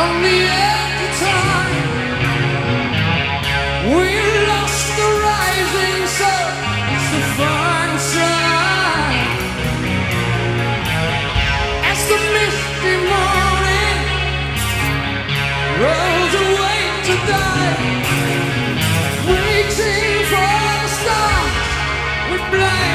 on the edge of time. We lost the rising sun, it's the fine side. As the misty morning rolls away to die, waiting for the stars with blind